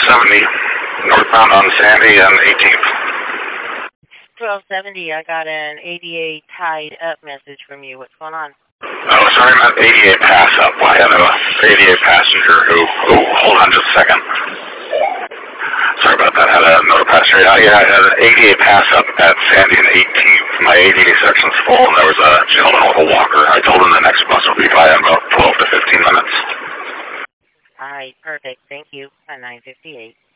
1270 northbound on Sandy and 18th. 1270, I got an ADA tied up message from you. What's going on? Oh, sorry, I'm at ADA pass up. I have an ADA passenger who, hold on just a second. Sorry about that. I had another passenger. Yeah, I had an ADA pass up at Sandy and 18th. My ADA section's full, and there was a gentleman with a walker. I told him the next bus will be by in about 12 to 15 minutes. All right, perfect. Thank you. At 9:58.